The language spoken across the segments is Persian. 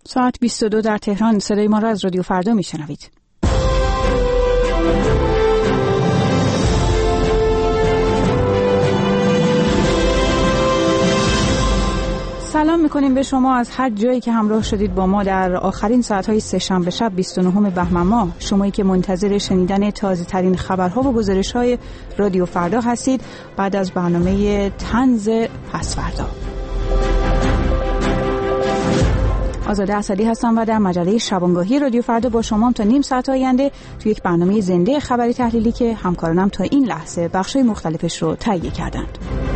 ساعت 22 در تهران. صدای ما را از رادیو فردا میشنوید. سلام میکنیم به شما از هر جایی که همراه شدید با ما در آخرین ساعتهای سه‌شنبه شب 29 بهمن ماه. شمایی که منتظر شنیدن تازه ترین خبرها و گزارش‌های رادیو فردا هستید بعد از برنامه طنز پس‌فردا. آزاده اسدی هستم و در مجله شبانگاهی رادیو فردا با شما تا نیم ساعت آینده تو یک برنامه زنده خبری تحلیلی که همکارانم تا این لحظه بخش‌های مختلفش رو تهیه کردند.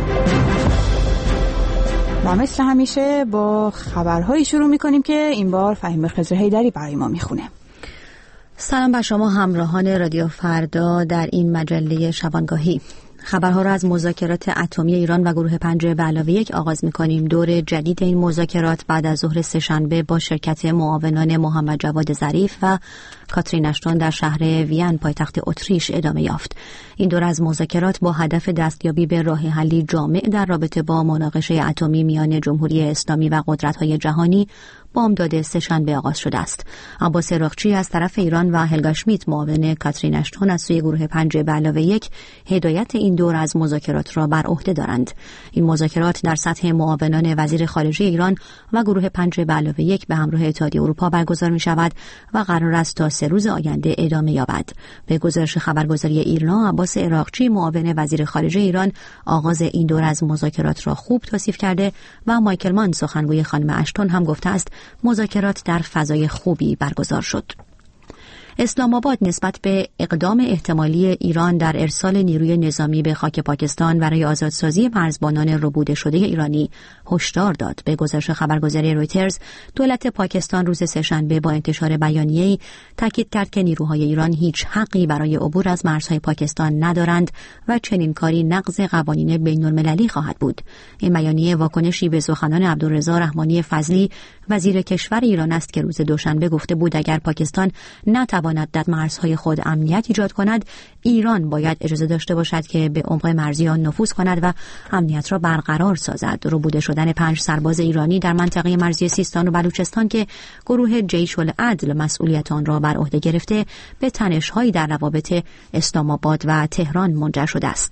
و مثل همیشه با خبرهایی شروع میکنیم که این بار فهیم خضر حیدری برای ما میخونه. سلام بر شما همراهان رادیو فردا در این مجله شبانگاهی. خبرها را از مذاکرات اتمی ایران و گروه 5+1 آغاز می‌کنیم. دور جدید این مذاکرات بعد از ظهر سه‌شنبه با شرکت معاونان محمد جواد ظریف و کاترین اشتون در شهر وین پایتخت اتریش ادامه یافت. این دور از مذاکرات با هدف دستیابی به راه حلی جامع در رابطه با مناقشه اتمی میان جمهوری اسلامی و قدرت‌های جهانی بامداد سه‌شنبه آغاز شده است. عباس عراقچی از طرف ایران و هلگا شمیت معاون کاترین اشتون از سوی گروه 5+1 هدایت این دور از مذاکرات را بر عهده دارند. این مذاکرات در سطح معاونان وزیر خارجه ایران و گروه 5+1 به همراه اتحادیه اروپا برگزار می شود و قرار است تا 3 روز آینده ادامه یابد. به گزارش خبرگزاری ایرنا، عباس عراقچی معاون وزیر خارجه ایران آغاز این دور از مذاکرات را خوب توصیف کرده و مایکل مان سخنگوی خانم اشتون هم گفته است مذاکرات در فضای خوبی برگزار شد. اسلام آباد نسبت به اقدام احتمالی ایران در ارسال نیروی نظامی به خاک پاکستان برای آزادسازی مرزبانان ربوده شده ایرانی هشدار داد. به گزارش خبرگزاری رویترز، دولت پاکستان روز سه‌شنبه با انتشار بیانیه‌ای تاکید کرد که نیروهای ایران هیچ حقی برای عبور از مرزهای پاکستان ندارند و چنین کاری نقض قوانین بین‌المللی خواهد بود. این بیانیه واکنشی به سخنان عبدالرضا رحمانی فضلی وزیر کشور ایران است که روز دوشنبه گفته بود اگر پاکستان نتواند در مرزهای خود امنیت ایجاد کند، ایران باید اجازه داشته باشد که به عمق مرزی آن نفوذ کند و امنیت را برقرار سازد. ربوده شدن 5 سرباز ایرانی در منطقه مرزی سیستان و بلوچستان که گروه جیش العدل مسئولیت آن را بر عهده گرفته، به تنش‌هایی در روابط اسلام آباد و تهران منجر شده است.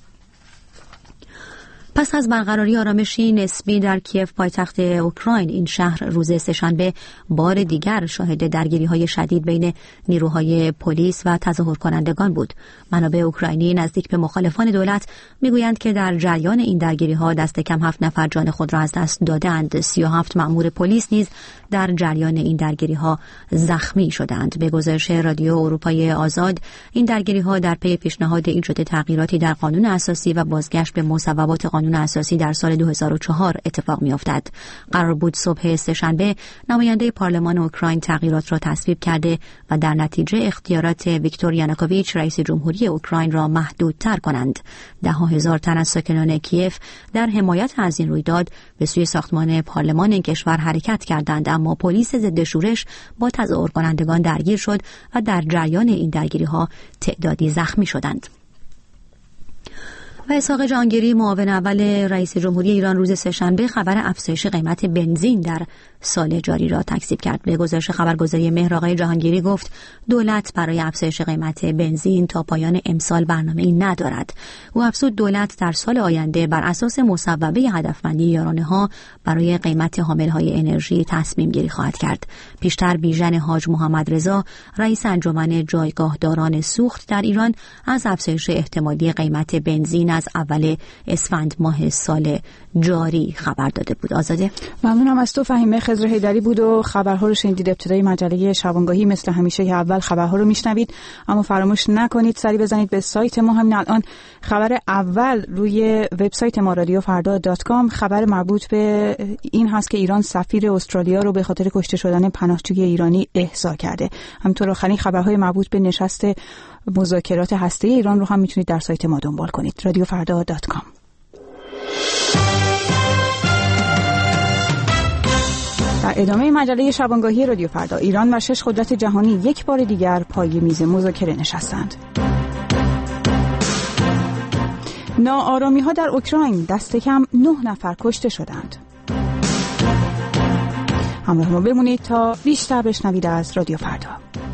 پس از برقراری آرامشی نسبی در کیف پایتخت اوکراین، این شهر روز سه‌شنبه بار دیگر شاهد درگیری‌های شدید بین نیروهای پلیس و تظاهر کنندگان بود. منابع اوکراینی نزدیک به مخالفان دولت میگویند که در جریان این درگیری‌ها دست کم 7 نفر جان خود را از دست دادند. 37 مأمور پلیس نیز در جریان این درگیری‌ها زخمی شدند. به گزارش رادیو اروپای آزاد، این درگیری‌ها در پی پیشنهاد ایجاد تغییراتی در قانون اساسی و بازگشت به مصوبات قانون اساسی در سال 2004 اتفاق می‌افتد. قرار بود صبح سه‌شنبه نماینده پارلمان اوکراین تغییرات را تصویب کرده و در نتیجه اختیارات ویکتور یانوکوویچ رئیس جمهوری اوکراین را محدودتر کنند. 10,000 تن از ساکنان کیف در حمایت از این رویداد به سوی ساختمان پارلمان این کشور حرکت کردند، اما پلیس ضد شورش با تظاهر کنندگان درگیر شد و در جریان این درگیری‌ها تعدادی زخمی شدند. و اسحاق جهانگیری معاون اول رئیس جمهوری ایران روز سه‌شنبه خبر افزایش قیمت بنزین در سال جاری را تکذیب کرد. به گزارش خبرگزاری مهر آقای جهانگیری گفت دولت برای افزایش قیمت بنزین تا پایان امسال برنامه‌ای ندارد. او افزود دولت در سال آینده بر اساس مصوبه هدفمندی یارانه‌ها برای قیمت حامل‌های انرژی تصمیم گیری خواهد کرد. پیشتر بیژن حاج محمد رضا رئیس انجمن جایگاهداران سوخت در ایران از افزایش احتمالی قیمت بنزین از اول اسفند ماه سال جاری خبر داده بود. آزاده، ممنونم از تو. فهیم خضر حیدری بود و خبرها رو شنیدید. ابتدای مجله شبانگاهی مثل همیشه اول خبرها رو میشنوید، اما فراموش نکنید سری بزنید به سایت ما. همین الان خبر اول روی وبسایت ما radiofrda.com خبر مربوط به این هست که ایران سفیر استرالیا رو به خاطر کشته شدن پناهجوی ایرانی احضار کرده. همینطور آخرین خبرهای مربوط به نشست مذاکرات هسته‌ای ایران رو هم میتونید در سایت ما دنبال کنید radiofrda.com. در ادامه مجله شبانگاهی رادیو فردا، ایران و 6 قدرت جهانی یک بار دیگر پای میز مذاکره نشستند. ناآرامی‌ها در اوکراین، دست کم 9 نفر کشته شدند. همراه ما بمونید تا بیشتر بشنوید از رادیو فردا.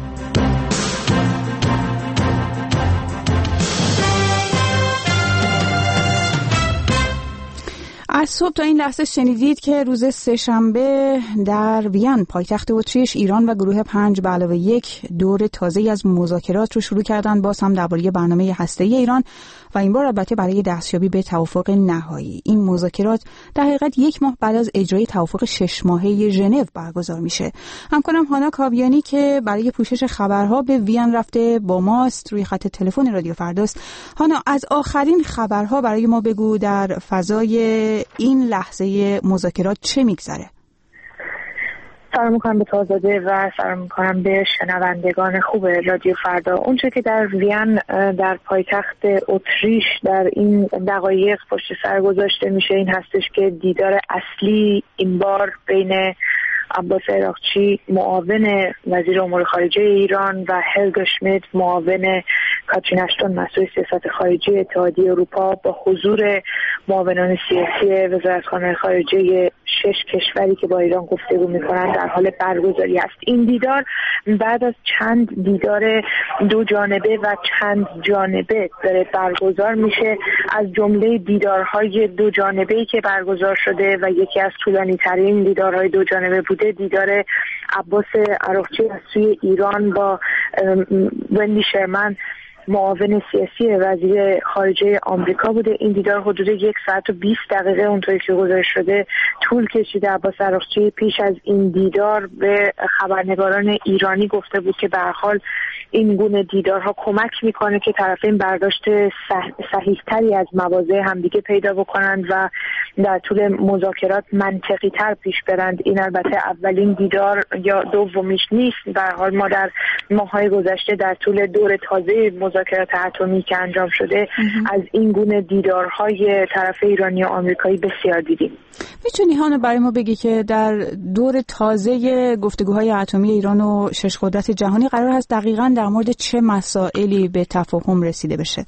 از صبح تا این لحظه شنیدید که روز سه‌شنبه در وین پایتخت اتریش ایران و گروه 5+1 دور تازه‌ای از مذاکرات رو شروع کردن، باز هم درباره برنامه هسته‌ای ایران و این بار البته برای دستیابی به توافق نهایی. این مذاکرات در حقیقت 1 ماه بعد از اجرای توافق 6 ماهه ژنو برگزار میشه. همکارم هانا کاویانی که برای پوشش خبرها به وین رفته با ماست، روی خط تلفن رادیو فرداست. هانا، از آخرین خبرها برای ما بگو، در فضای این لحظه مذاکرات چه میگذره؟ سلام میکنم به تازاده و سلام میکنم به شنوندگان خوب رادیو فردا. اونچه که در وین در پایتخت اتریش در این دقایق پشت سر گذاشته میشه این هستش که دیدار اصلی این بار بین عباس عراقچی معاون وزیر امور خارجه ایران و هلگا شمیت معاون کاترین اشتون مسئول سیاست خارجی اتحادیه اروپا با حضور معاونان سیاسی وزارتخانه خارجه 6 کشوری که با ایران گفتگو میکنند در حال برگزاری است. این دیدار بعد از چند دیدار 2 جانبه و چند جانبه داره برگزار میشه. از جمله دیدارهای 2 جانبه‌ای که برگزار شده و یکی از طولانی ترین دیدارهای 2 جانبه بوده، دیدار عباس عراقچی از سوی ایران با وندی شرمن معاون سیاسی وزیر خارجه آمریکا بوده. این دیدار حدود 1 ساعت و 20 دقیقه اونطوری که گزارش شده طول کشیده. عباس عراقچی پیش از این دیدار به خبرنگاران ایرانی گفته بود که به هر حال این گونه دیدارها کمک میکنه که طرفین برداشت صحیح‌تری از مواضع همدیگه پیدا بکنند و در طول مذاکرات منطقی تر پیش برند. این البته اولین دیدار یا دومیش نیست. به هر حال ما در ماه‌های گذشته در طول دور تازه مذاکرات اتمی که انجام شده از این گونه دیدارهای طرف ایرانی و آمریکایی بسیار دیدیم. میتونی هانا برای ما بگی که در دور تازه گفتگوهای اتمی ایران و 6 قدرت جهانی قرار هست دقیقاً در مورد چه مسائلی به تفاهم رسیده بشه؟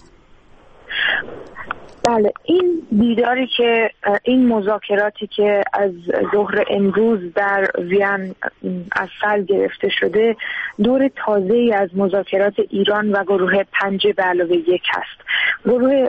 بله، این دیداری که این مذاکراتی که از ظهر امروز در وین از سر گرفته شده دور تازه‌ای از مذاکرات ایران و گروه 5+1 است. گروه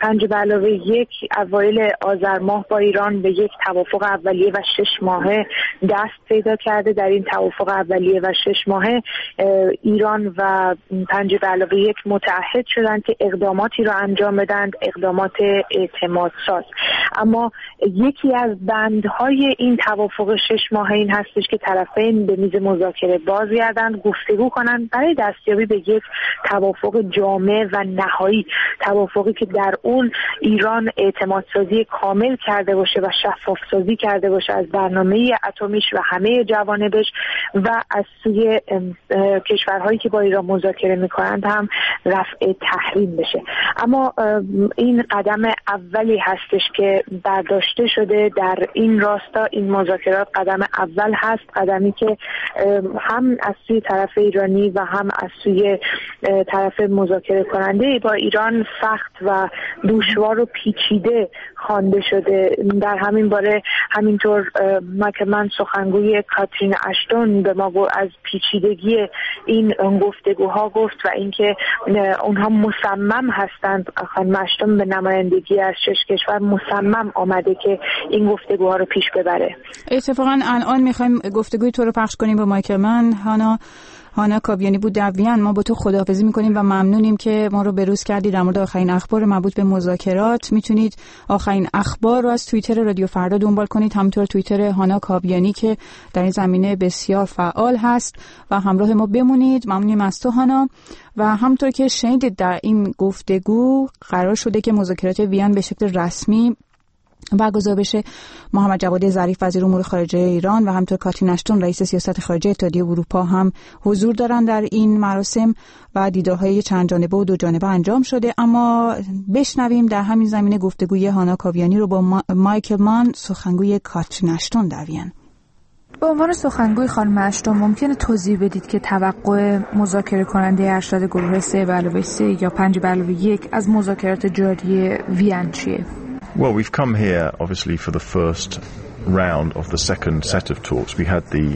5+1 اوایل آذر ماه با ایران به یک توافق اولیه و 6 ماهه دست پیدا کرده. در این توافق اولیه و 6 ماهه ایران و 5+1 متعهد شدند که اقداماتی را انجام بدند، اقدامات اعتماد ساز. اما یکی از بندهای این توافق 6 ماهه این هستش که طرفین به میز مذاکره بازگردند، گفتگو کنند برای دستیابی به یک توافق جامع و نهایی، توافقی که در اون ایران اعتماد سازی کامل کرده باشه و شفاف سازی کرده باشه از برنامه اتمیش و همه جوانبش و از سوی کشورهایی که با ایران مذاکره میکنند هم رفع تحریم بشه. اما این قدم اولی هستش که برداشته شده در این راستا. این مذاکرات قدم اول هست، قدمی که هم از سوی طرف ایرانی و هم از سوی طرف مذاکره کننده با ایران سخت و دشوار و پیچیده خوانده شده. در همین باره همینطور من سخنگوی کاترین اشتون به ما از پیچیدگی این گفتگوها گفت و اینکه اونها مصمم هستند. خانم اشتون به نمایندگی از 6 کشور مصمم آمده که این گفتگوها رو پیش ببره. اتفاقا الان میخوایم گفتگوی تو رو پخش کنیم با مایکل من. هانا کاویانی بود در وین. ما با تو خداحافظی میکنیم و ممنونیم که ما رو بروز کردی در مورد آخرین اخبار مربوط به مذاکرات. میتونید آخرین اخبار رو از توییتر رادیو فردا دنبال کنید، همونطور توییتر هانا کاویانی که در این زمینه بسیار فعال هست و همراه ما بمونید. ممنونیم از تو هانا. و همونطور که شنیدید در این گفتگو قرار شده که مذاکرات وین به شکل رسمی برگزار بشه. محمد جواد ظریف وزیر امور خارجه ایران و همینطور کاترین اشتون رئیس سیاست خارجی اتحادیه اروپا هم حضور دارن در این مراسم و دیدارهای چند جانبه و 2 جانبه انجام شده. اما بشنویم در همین زمینه گفتگوی هانا کاویانی رو با مایکل مان، سخنگوی کاترین اشتون در وین. به عنوان سخنگوی خانم اشتون ممکنه توضیح بدید که توقع مذاکره کننده ارشد گروه 3+3 یا 5+1 از مذاکرات جاری وین چیه؟ Well, we've come here obviously for the first round of the second set of talks. We had the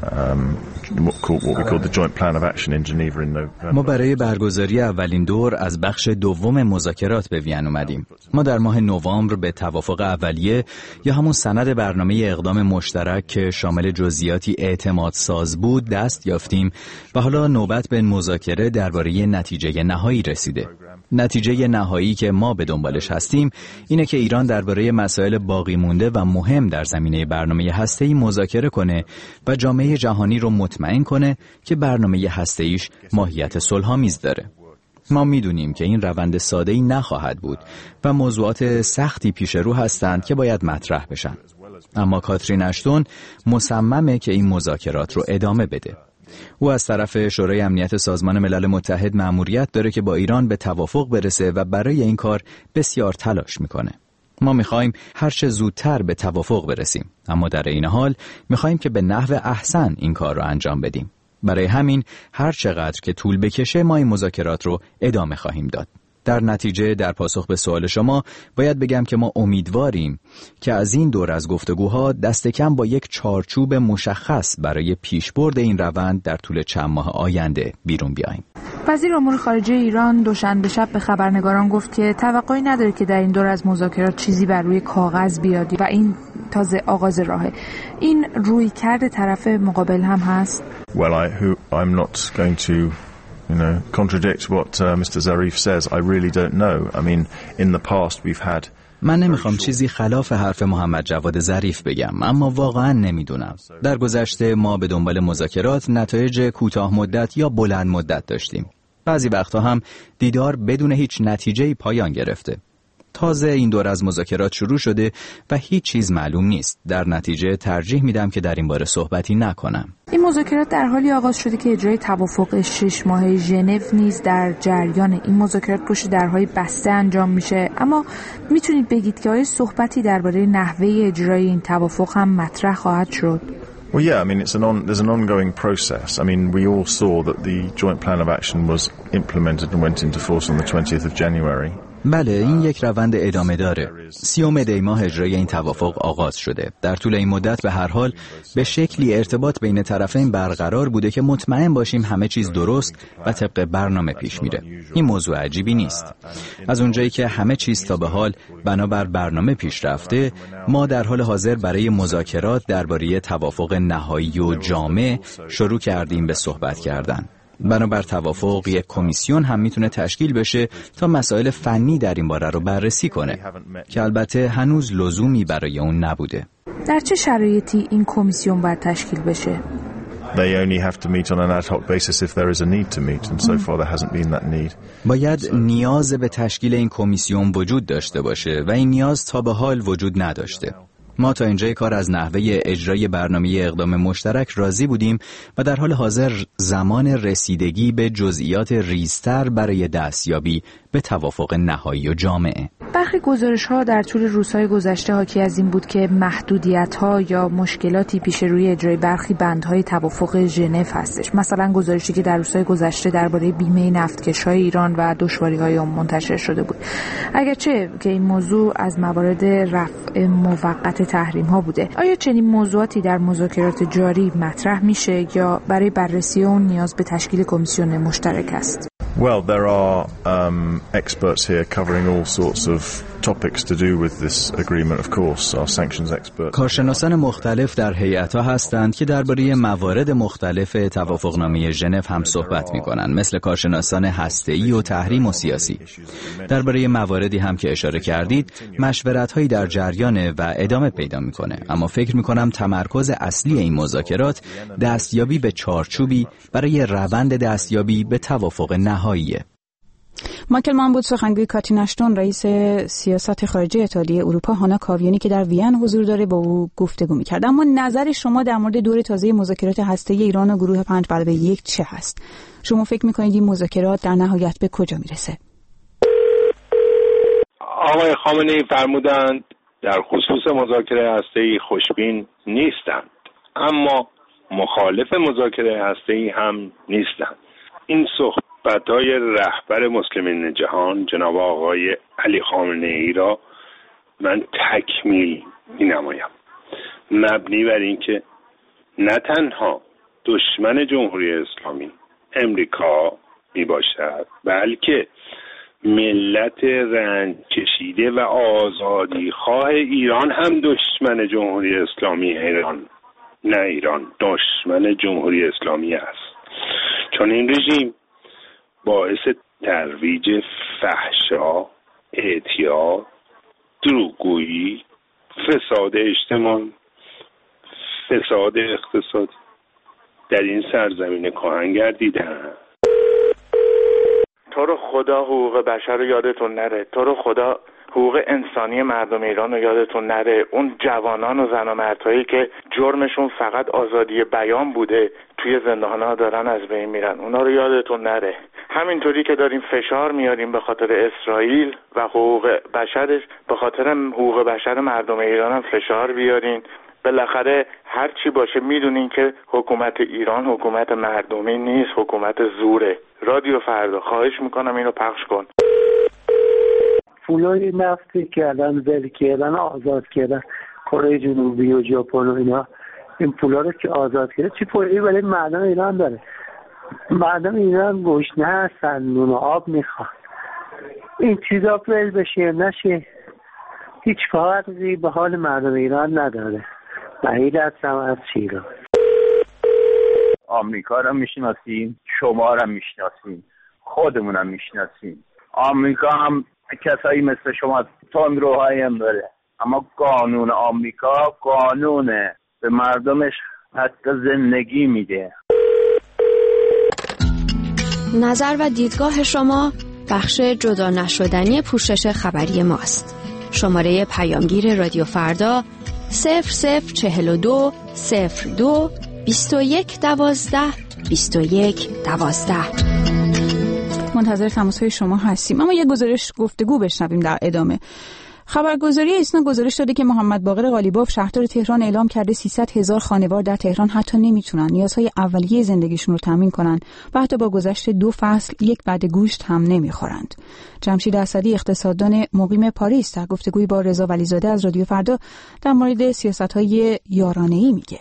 what we call the joint plan of action in Geneva in November. ما برای برگزاری اولین دور از بخش دوم مذاکرات به وین اومدیم. ما در ماه نوامبر به توافق اولیه یا همون سند برنامه اقدام مشترک که شامل جزئیاتی اعتماد ساز بود دست یافتیم و حالا نوبت به مذاکره درباره نتیجه نهایی رسیده. نتیجه نهایی که ما به دنبالش هستیم اینه که ایران درباره مسائل باقی مونده و مهم در زمینه برنامه هسته‌ای مذاکره کنه و جامعه جهانی رو مطمئن کنه که برنامه هسته‌ایش ماهیت صلح‌آمیز داره. ما میدونیم که این روند ساده‌ای نخواهد بود و موضوعات سختی پیش رو هستند که باید مطرح بشن. اما کاترین اشتون مصممه که این مذاکرات رو ادامه بده. او از طرف شورای امنیت سازمان ملل متحد مأموریت داره که با ایران به توافق برسه و برای این کار بسیار تلاش میکنه. ما میخوایم هر چه زودتر به توافق برسیم، اما در این حال میخوایم که به نحو احسن این کار رو انجام بدیم. برای همین هر چقدر که طول بکشه ما این مذاکرات رو ادامه خواهیم داد. در نتیجه در پاسخ به سوال شما باید بگم که ما امیدواریم که از این دور از گفتگوها دست کم با یک چارچوب مشخص برای پیشبرد این روند در طول چند ماه آینده بیرون بیاییم. وزیر امور خارجه ایران دوشنبه شب به خبرنگاران گفت که توقعی نداره که در این دور از مذاکرات چیزی بر روی کاغذ بیاد و این تازه آغاز راهه. این رویکرد طرف مقابل هم هست؟ Well, I'm not going to contradict what Mr. Zarif says. I really don't know. I mean, in the past we've had من نمیخوام چیزی خلاف حرف محمد جواد ظریف بگم، اما واقعا نمیدونم. در گذشته ما به دنبال مذاکرات نتایج کوتاه مدت یا بلند مدت داشتیم. بعضی وقتا هم دیدار بدون هیچ نتیجه‌ای پایان گرفته. تازه این دور از مذاکرات شروع شده و هیچ چیز معلوم نیست. در نتیجه ترجیح میدم که در این باره صحبتی نکنم. این مذاکرات در حالی آغاز شده که اجرای توافق 6 ماهه ژنو نیز در جریان. این مذاکرات پشت درهای بسته انجام میشه، اما میتونید بگید که آیا صحبتی درباره نحوه اجرای این توافق هم مطرح خواهد شد؟ Well, yeah, I mean, there's an ongoing process. I mean, we all saw that the joint plan of action was implemented and went into force on the 20th of January. بله، این یک روند ادامه داره. 30 دی ماه اجرای این توافق آغاز شده. در طول این مدت به هر حال به شکلی ارتباط بین طرفین برقرار بوده که مطمئن باشیم همه چیز درست و طبق برنامه پیش میره. این موضوع عجیبی نیست. از اونجایی که همه چیز تا به حال بنابر برنامه پیش رفته، ما در حال حاضر برای مذاکرات درباره توافق نهایی و جامع شروع کردیم به صحبت کردن. بنابر توافق یک کمیسیون هم میتونه تشکیل بشه تا مسائل فنی در این باره رو بررسی کنه که البته هنوز لزومی برای اون نبوده. در چه شرایطی این کمیسیون باید تشکیل بشه؟ They only have to meet on an ad hoc basis if there is a need to meet, and so far there hasn't been that need. باید نیاز به تشکیل این کمیسیون وجود داشته باشه و این نیاز تا به حال وجود نداشته. ما تا اینجای کار از نحوه اجرای برنامه اقدام مشترک راضی بودیم و در حال حاضر زمان رسیدگی به جزئیات ریزتر برای دستیابی به توافق نهایی و جامعه. برخی گزارش‌ها در طول روزهای گذشته حاکی از این بود که محدودیت‌ها یا مشکلاتی پیش روی اجرای برخی بندهای توافق ژنو هستش. مثلا گزارشی که در روزهای گذشته درباره بیمه نفتکش‌های ایران و دشواری‌های آن منتشر شده بود. اگرچه که این موضوع از موارد رفع موقت تحریم‌ها بوده. آیا چنین موضوعاتی در مذاکرات جاری مطرح میشه یا برای بررسی اون نیاز به تشکیل کمیسیون مشترک است؟ Well, there are experts here covering all sorts of topics to do with this agreement, of course. Our sanctions experts. کارشناسان مختلف در هیئت‌ها هستند که درباره موارد مختلف توافقنامه ژنو هم صحبت می‌کنند، مثل کارشناسان هسته‌ای و تحریم و سیاسی. درباره مواردی هم که اشاره کردید، مشورت‌هایی در جریانه و ادامه پیدا می‌کنه. اما فکر می‌کنم تمرکز اصلی این مذاکرات دستیابی به چارچوبی برای روند دستیابی به توافق نهاییه. مایکل مان بود سخنگوی کاترین اشتون، رئیس سیاست خارجی اتحادیه اروپا. هانا کاویانی که در وین حضور داره با او گفتگو می‌کرد. اما نظر شما در مورد دور تازه مذاکرات هسته‌ای ایران و گروه 5+1 چه هست؟ شما فکر می‌کنید این مذاکرات در نهایت به کجا میرسه؟ آقای خامنه‌ای فرمودند در خصوص مذاکره هسته‌ای خوشبین نیستند، اما مخالف مذاکره هسته‌ای هم نیستند. این صحبت‌های رهبر مسلمین جهان جناب آقای علی خامنه‌ای را من تکمیل می‌نمایم مبنی بر اینکه نه تنها دشمن جمهوری اسلامی امریکا می باشد، بلکه ملت رنج کشیده و آزادی خواه ایران هم دشمن جمهوری اسلامی ایران، نه ایران دشمن جمهوری اسلامی است. چون این رژیم باعث ترویج فحشا، اعتیاد، دروغگویی، فساد اجتماعی، فساد اقتصادی در این سرزمین کهن گردیدند. تو رو خدا حقوق بشر رو یادتون نره، تو رو خدا حقوق انسانی مردم ایران رو یادتون نره. اون جوانان و زن و مردهایی که جرمشون فقط آزادی بیان بوده توی زندان‌ها دارن از بین میرن، اونا رو یادتون نره. همینطوری که داریم فشار میاریم به خاطر اسرائیل و حقوق بشرش، به خاطر حقوق بشر مردم ایران هم فشار بیارین. بالاخره هر چی باشه میدونین که حکومت ایران حکومت مردمی نیست، حکومت زوره. رادیو فردا خواهش میکنم اینو پخش کن. پولای نفتی که الان ول کردن، آزاد کردن کره جنوبی و ژاپن و اینا، این پولا رو که آزاد کرده چی پولی برای مردم ایران داره؟ مردم ایران گشنه هستن، نون و آب میخوان. این چیزا ول بشه نشه هیچ فرقی به حال مردم ایران نداره. بعید هستم از شیراز. آمریکا رو میشناسیم، شما رو میشناسیم، خودمون هم میشناسیم. آمریکا هم کسایی مثل شما تندروهایی هم داره، اما قانون آمریکا قانونه، به مردمش حق زندگی میده. نظر و دیدگاه شما بخش جدا نشدنی پوشش خبری ماست. شماره پیامگیر رادیو فردا 0042 02 21 12 21 12. منتظر تماس‌های شما هستیم. اما یک گزارش گفتگو بشنویم در ادامه. خبرگزاری ایسنا گزارش داده که محمد باقر قالیباف شهردار تهران اعلام کرده 300,000 خانوار در تهران حتی نمیتونن نیازهای اولیه زندگیشون رو تامین کنن و حتی با گذشت 2 فصل یک بعد گوشت هم نمیخورند. جمشید اسدی اقتصاددان مقیم پاریس در گفتگویی با رضا ولیزاده از رادیو فردا در مورد سیاست‌های یارانه‌ای میگه.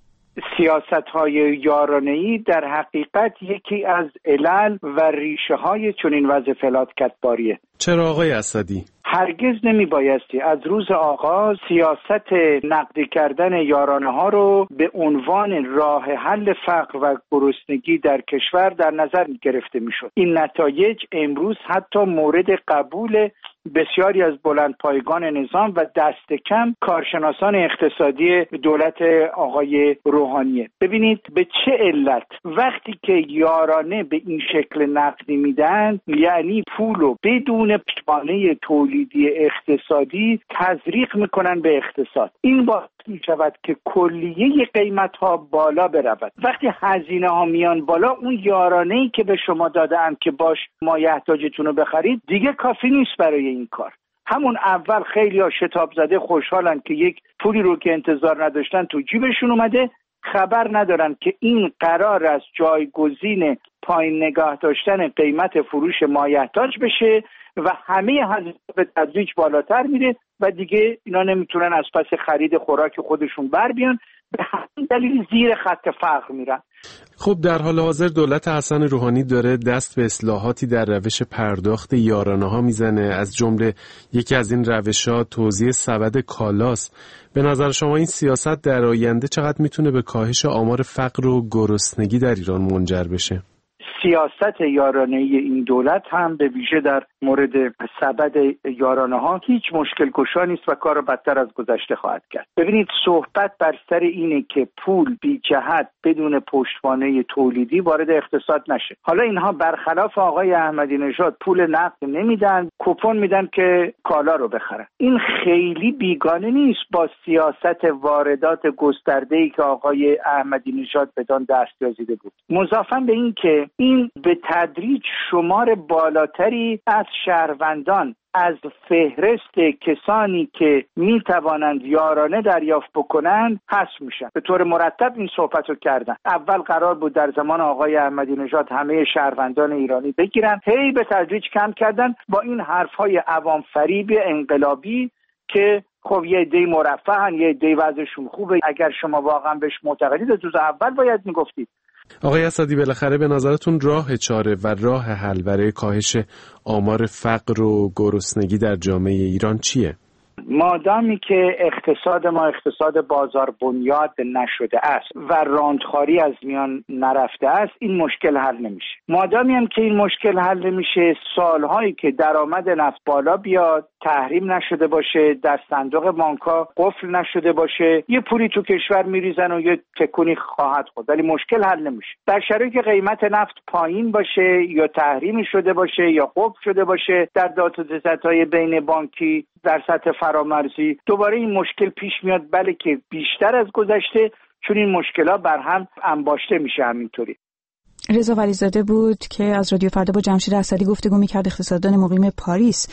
سیاست‌های یارانه‌ای در حقیقت یکی از علل و ریشه‌های چنین وضع فلاتکتباریه. چرا آقای اسدی؟ هرگز نمی بایستی از روز آغاز سیاست نقدی کردن یارانه ها رو به عنوان راه حل فقر و گرسنگی در کشور در نظر گرفته می شد. این نتایج امروز حتی مورد قبول بسیاری از بلندپایگان نظام و دست کم کارشناسان اقتصادی دولت آقای روحانیه. ببینید به چه علت وقتی که یارانه به این شکل نقدی میدن، یعنی پولو بدون پیمانه تولیدی اقتصادی تزریق میکنن به اقتصاد. این باعث میشود که کلیه قیمت ها بالا برود. وقتی هزینه ها میان بالا، اون یارانه‌ای که به شما دادن که باش مایحتاجتون رو بخرید دیگه کافی نیست برای این کار. همون اول خیلی ها شتاب زده خوشحالن که یک پولی رو که انتظار نداشتن تو جیبشون اومده، خبر ندارن که این قرار است جایگزین پایین نگاه داشتن قیمت فروش مایحتاج بشه و همه هزینه به تدریج بالاتر میره و دیگه اینا نمیتونن از پس خرید خوراک خودشون بر بیان، به همین دلیل زیر خط فقر میرن. خب در حال حاضر دولت حسن روحانی داره دست به اصلاحاتی در روش پرداخت یارانه ها میزنه، از جمله یکی از این روش‌ها توزیع سبد کالاست. به نظر شما این سیاست در آینده چقدر میتونه به کاهش آمار فقر و گرسنگی در ایران منجر بشه؟ سیاست یارانه این دولت هم به ویژه در مورد سبد یارانه ها هیچ مشکل گشا نیست و کار بدتر از گذشته خواهد کرد. ببینید صحبت بر سر اینه که پول بی جهت بدون پشتوانه تولیدی وارد اقتصاد نشه. حالا اینها برخلاف آقای احمدی نژاد پول نقد نمیدن، کوپن میدن که کالا رو بخرن. این خیلی بیگانه نیست با سیاست واردات گسترده‌ای که آقای احمدی نژاد بدان دست یازیده بود. مضافاً به این که این به تدریج شمار بالاتری از شهروندان از فهرست کسانی که می توانند یارانه دریافت بکنند حذف میشن. به طور مرتب این صحبت رو کردن. اول قرار بود در زمان آقای احمدی نژاد همه شهروندان ایرانی بگیرن، هی به تدریج کم کردن با این حرفهای عوام فریب انقلابی که خب یه عده مرفهن، یه عده وضعشون خوبه. اگر شما واقعا بهش معتقدید از روز اول باید میگفتید. آقای اسدی، بالاخره به نظرتون راه چاره و راه حل برای کاهش آمار فقر و گرسنگی در جامعه ایران چیه؟ مادامی که اقتصاد ما اقتصاد بازار بنیاد نشده است و راندخواری از میان نرفته است، این مشکل حل نمیشه. مادامی هم که این مشکل حل نمیشه، سالهایی که درآمد نفت بالا بیاد، تحریم نشده باشه، در صندوق بانک‌ها قفل نشده باشه، یه پولی تو کشور میریزن و یه تکونی خواهد خورد، ولی مشکل حل نمیشه. در شرایطی که قیمت نفت پایین باشه یا تحریمی شده باشه یا قفل شده باشه در داد و ستدهای بین بانکی در سطح فرامرزی، دوباره این مشکل پیش میاد، بله که بیشتر از گذشته، چون این مشکلات بر هم انباشته میشه. همینطوری رضا ولیزاده بود که از رادیو فردا با جمشید اسدی گفتگو میکرد، اقتصاددان مقیم پاریس.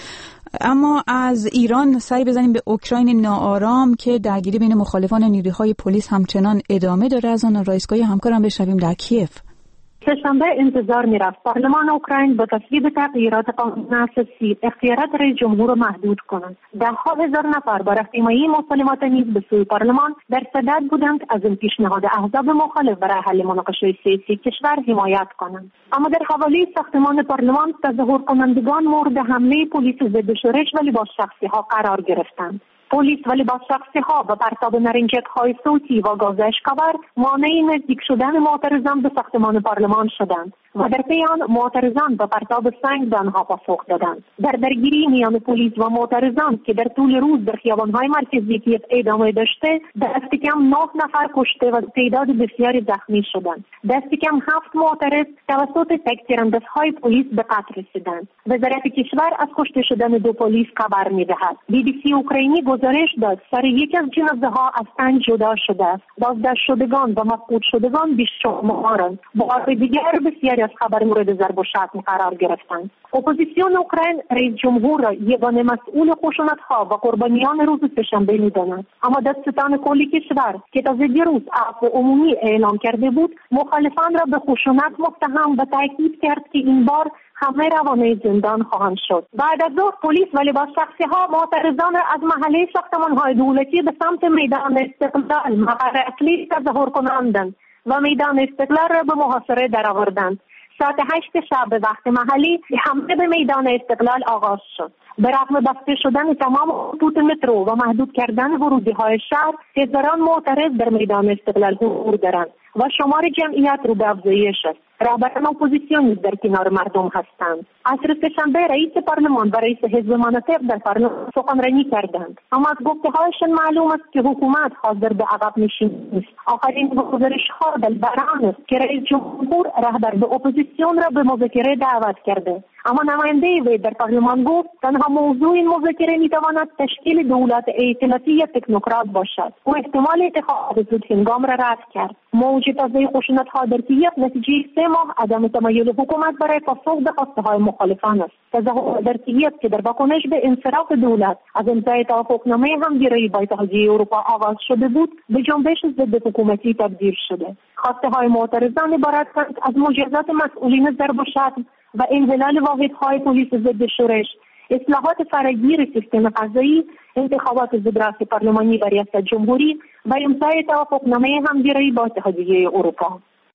اما از ایران سری بزنیم به اوکراین ناآرام که درگیری بین مخالفان و نیروهای پلیس همچنان ادامه داره. از آن رئیسگاه همکارم بشنویم در کیف. سه‌شنبه انتظار می‌رفت پارلمان اوکراین با تصویب تغییرات قانون اساسی اختیارات رئیس جمهور را محدود کنند. ده‌ها هزار نفر با رهنمایی مسالمات نیز به سوی پارلمان در صدد بودند از این پیشنهاد احزاب مخالف برای حل مناقشه سیاسی کشور حمایت کنند. اما در حوالی ساختمان پارلمان تظاهر کنندگان مورد حمله پلیس ضد شورش و لباس شخصی‌ها قرار گرفتند. پلیس و لباس شخصی‌ها با پرتاب نارنجک‌های صوتی و گاز اشک‌آور مانع نزدیک شدن معترضان به ساختمان پارلمان شدند و در پی آن معترضان با پرتاب سنگ به آنها پاسخ دادند. در درگیری میان پلیس و معترضان که در طول روز در خیابان‌های مرکزی کیف ادامه داشته، دست کم 9 نفر کشته و تعداد بسیاری زخمی شدند. دست کم 7 معترض توسط تک‌تیراندازهای پلیس به قتل رسیدند. وزارت کشور از کشته شدن 2 پلیس خبر می‌دهد. BBC اوکراینی گزارش داد سر یکی از جنازه‌ها از تن جدا شده است. بازداشت شدگان و مفقود شدگان بیشمارند. بار دیگر بسیاری از خبر مورد ضرب و شتم قرار گرفتند. اپوزیسیون اوکراین رئیس جمهور را یگانه مسئول خشونت‌ها و قربانیان روز سه‌شنبه می‌داند. اما دادستان کلی کشور که تازه دیروز عفو عمومی اعلام کرده بود، مخالفان را به خشونت متهم و تاکید کرد که این بار همه روانه زندان خواهند شد. بعد از ظهر پلیس و لباس شخصی‌ها معترضان از محله ساختمان‌های دولتی به سمت میدان استقلال مقر اصلی تظاهر کنندند و میدان استقلال را به محاصره درآوردند. ساعت 8 شب به وقت محلی حمله به میدان استقلال آغاز شد. به رغم بسته شدن تمام خطوط مترو و محدود کردن ورودی‌های شهر، هزاران معترض در میدان استقلال حضور دارند و شمار جمعیت رو به افزایش است. رهبران اپوزیسیون نیز در کنار مردم هستند. عصر سه‌شنبه رئیس پارلمان و رئیس حزب مناطق در پارلمان سخنرانی کردند، اما از گفته‌هایشان معلوم است که حکومت حاضر به عقب نشینی نیست. آخرین گزارش‌ها بر آن است که رئیس جمهور رهبر به اپوزیسیون را به مذاکره دعوت کرده، اما نماینده وی در پارلمان گفت تنها موضوع این مذاکره می‌تواند تشکیل دولت ائتلافی یا تکنوکرات باشد. او احتمال انتخابات زودهنگام را رد کرد. موج تازه خشونت‌ها در کیف نتیجه 3 ماه عدم تمایل حکومت برای پاسخ به خواسته‌های مخالفان است. تظاهرات در کیف که در واکنش به انصراف دولت از امضای توافقنامه همگرایی با اتحادیه اروپا آغاز شده بود، به جنبش ضد حکومتی تبدیل شده. خواسته‌های معترضان عبارتند از مجازات مسئولین ضرب و شتم و انحلال واحدهای پلیس ضد شورش، اصلاحات فراگیر سیستم قضایی، انتخابات زودرس پارلمانی و ریاست جمهوری و امضای توافقنامه همگرایی با اتحادیه اروپا.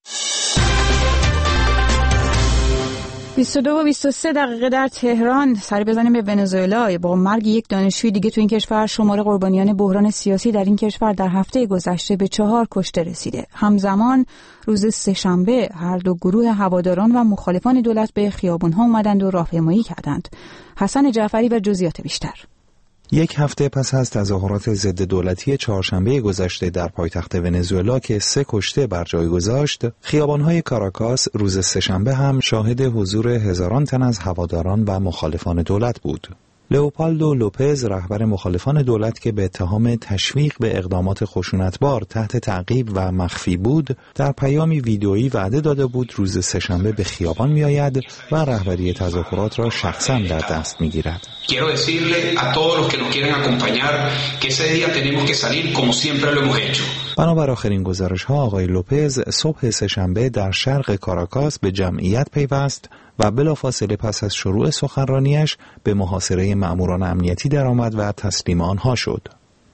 22 و 23 دقیقه در تهران. سری بزنیم به ونزوئلا. با مرگ یک دانشجوی دیگه تو این کشور، شمار قربانیان بحران سیاسی در این کشور در هفته گذشته به 4 کشته رسیده. همزمان روز سه‌شنبه هر دو گروه هواداران و مخالفان دولت به خیابون‌ها اومدند و راهپیمایی کردند. حسن جعفری و جزئیات بیشتر. یک هفته پس از تظاهرات ضد دولتی چهارشنبه گذشته در پایتخت ونزوئلا که 3 کشته بر جای گذاشت، خیابان‌های کاراکاس روز سه‌شنبه هم شاهد حضور هزاران تن از هواداران و مخالفان دولت بود. لئوپالدو لوپز، رهبر مخالفان دولت که به اتهام تشویق به اقدامات خشونتبار تحت تعقیب و مخفی بود، در پیامی ویدئویی وعده داده بود روز سه‌شنبه به خیابان می‌آید و رهبری تظاهرات را شخصاً در دست می‌گیرد. Quiero decirle a todos los que nos quieren acompañar que ese día tenemos que salir como siempre lo hemos hecho. بنابر آخرین گزارش‌ها، آقای لوپز صبح سه‌شنبه در شرق کاراکاس به جمعیت پیوست و بلافاصله پس از شروع سخنرانیش به محاصره مأموران امنیتی درآمد و تسلیم آنها شد.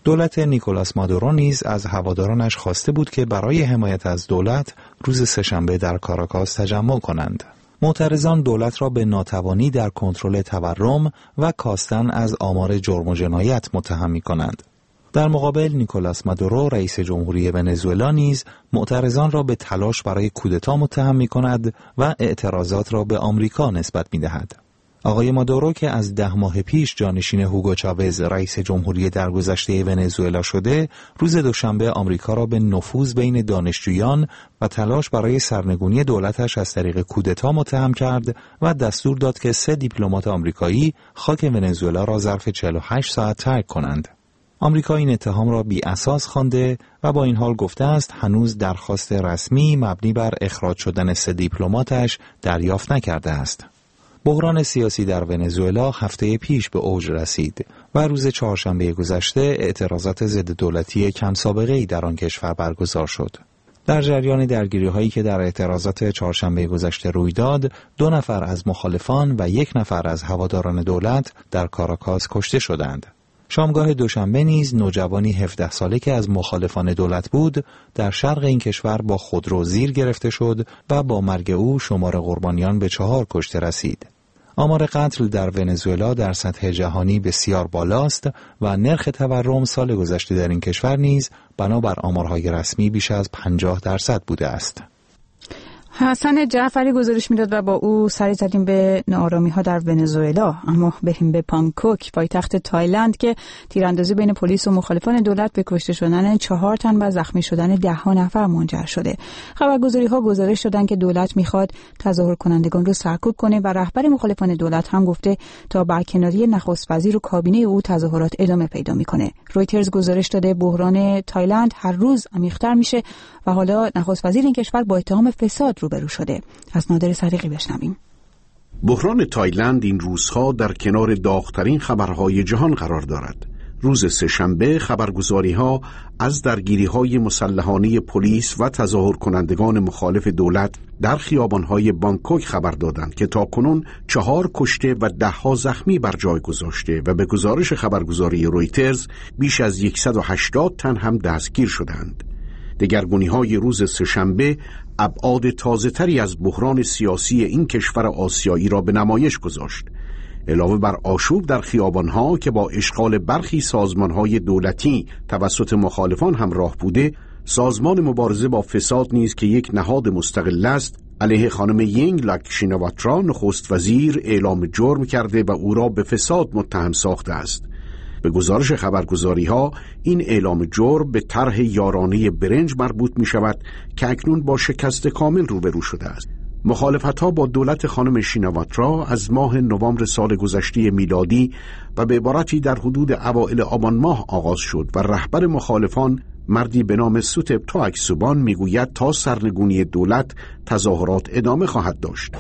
دولت نیکولاس مادورو نیز از هوادارانش خواسته بود که برای حمایت از دولت روز سه‌شنبه در کاراکاس تجمع کنند. معترضان دولت را به ناتوانی در کنترل تورم و کاستن از آمار جرم و جنایت متهم می‌کنند. در مقابل نیکولاس مادورو رئیس جمهوری ونزوئلا نیز معترضان را به تلاش برای کودتا متهم می‌کند و اعتراضات را به آمریکا نسبت می‌دهد. آقای مادورو که از 10 ماه پیش جانشین هوگو چاوز رئیس جمهوری درگذشته ونزوئلا شده، روز دوشنبه آمریکا را به نفوذ بین دانشجویان و تلاش برای سرنگونی دولتش از طریق کودتا متهم کرد و دستور داد که 3 دیپلمات آمریکایی خاک ونزوئلا را ظرف 48 ساعت ترک کنند. آمریکا این اتهام را بی اساس خوانده و با این حال گفته است هنوز درخواست رسمی مبنی بر اخراج شدن 3 دیپلماتش دریافت نکرده است. بحران سیاسی در ونزوئلا هفته پیش به اوج رسید و روز چهارشنبه گذشته اعتراضات ضد دولتی کم سابقه‌ای در آن کشور برگزار شد. در جریان درگیری‌هایی که در اعتراضات چهارشنبه گذشته روی داد، 2 نفر از مخالفان و 1 نفر از هواداران دولت در کاراکاس کشته شدند. شامگاه دوشنبه نیز نوجوانی 17 ساله که از مخالفان دولت بود در شرق این کشور با خودرو زیر گرفته شد و با مرگ او شمار قربانیان به 4 کشته رسید. آمار قتل در ونزوئلا در سطح جهانی بسیار بالاست و نرخ تورم سال گذشته در این کشور نیز بنابر آمارهای رسمی بیش از 50% بوده است. حسن جعفری گزارش میداد و با او سری زدیم به ناآرامی‌ها در ونزوئلا. اما بریم به بانکوک، پایتخت تایلند که تیراندازی بین پلیس و مخالفان دولت به کشته شدن 4 تن و زخمی شدن 10 نفر منجر شده. خبرگزاری‌ها گزارش دادند که دولت میخواد تظاهر کنندگان رو سرکوب کنه و رهبر مخالفان دولت هم گفته تا برکناری نخست وزیر و کابینه او تظاهرات ادامه پیدا میکنه. رویترز گزارش داده بحران تایلند هر روز عمیق‌تر میشه و حالا نخست وزیر این کشور با اتهام فساد روبرو شده. از نادر صدیقی بشنویم. بحران تایلند این روزها در کنار داغ‌ترین خبرهای جهان قرار دارد. روز سه‌شنبه خبرگزاری‌ها از درگیری‌های مسلحانه پلیس و تظاهر کنندگان مخالف دولت در خیابان‌های بانکوک خبر دادند که تاکنون 4 کشته و 10 زخمی بر جای گذاشته و به گزارش خبرگزاری رویترز بیش از 180 تن هم دستگیر شدند. دگرگونی‌های روز سه‌شنبه ابعاد تازه‌تری از بحران سیاسی این کشور آسیایی را به نمایش گذاشت. علاوه بر آشوب در خیابان‌ها که با اشغال برخی سازمان‌های دولتی توسط مخالفان همراه بوده، سازمان مبارزه با فساد نیز که یک نهاد مستقل است، علیه خانم یینگلک شینواترا نخست وزیر اعلام جرم کرده و او را به فساد متهم ساخته است. به گزارش خبرگزاری‌ها این اعلام جرم به طرح یارانه برنج مربوط می شود که اکنون با شکست کامل روبرو شده است. مخالفت‌ها با دولت خانم شینواترا از ماه نوامبر سال گذشته میلادی و به عبارتی در حدود اوایل آبان ماه آغاز شد و رهبر مخالفان مردی به نام سوتپ تواکسوبان میگوید تا سرنگونی دولت تظاهرات ادامه خواهد داشت.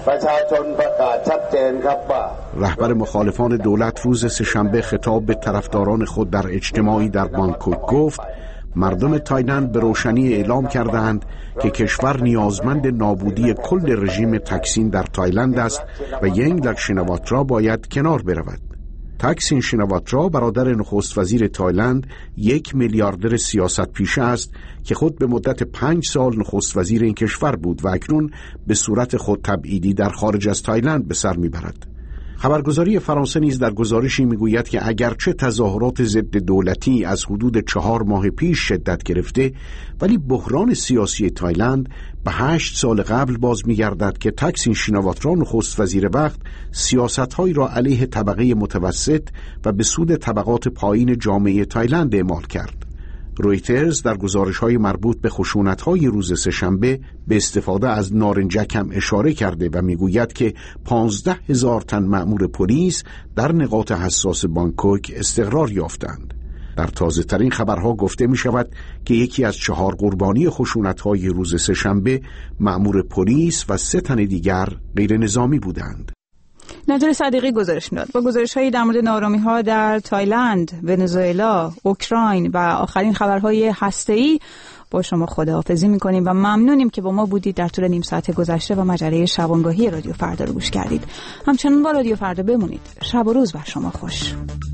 رهبر مخالفان دولت روز سه‌شنبه خطاب به طرفداران خود در اجتماعی در بانکوک گفت مردم تایلند به روشنی اعلام کردند که کشور نیازمند نابودی کل رژیم تکسین در تایلند است و یینگلک شینواترا باید کنار برود. تکسین شینواترا برادر نخست وزیر تایلند 1 میلیاردر سیاست پیشه است که خود به مدت 5 سال نخست وزیر این کشور بود و اکنون به صورت خود تبعیدی در خارج از تایلند به سر میبرد. خبرگزاری فرانسه نیز در گزارشی میگوید که اگرچه تظاهرات ضد دولتی از حدود 4 ماه پیش شدت گرفته، ولی بحران سیاسی تایلند به 8 سال قبل باز میگردد که تکسین شینواترا نخست وزیر وقت سیاست‌هایی را علیه طبقه متوسط و به سود طبقات پایین جامعه تایلند اعمال کرد. رویترز در گزارش‌های مربوط به خشونت‌های روز سه‌شنبه به استفاده از نارنجک هم اشاره کرده و میگوید که 15,000 تن مأمور پلیس در نقاط حساس بانکوک استقرار یافتند. در تازه‌ترین خبرها گفته می‌شود که یکی از 4 قربانی خشونت‌های روز سه‌شنبه مأمور پلیس و 3 تن دیگر غیر نظامی بودند. نادر صدیقی گزارش داد. با گزارش‌هایی در مورد ناآرامی‌ها در تایلند، ونزوئلا، اوکراین و آخرین خبرهای هسته‌ای با شما خداحافظی می‌کنیم و ممنونیم که با ما بودید در طول نیم ساعت گذشته و مجله شبانگاهی رادیو فردا رو گوش کردید. همچنان با رادیو فردا بمونید. شب و روز بر شما خوش.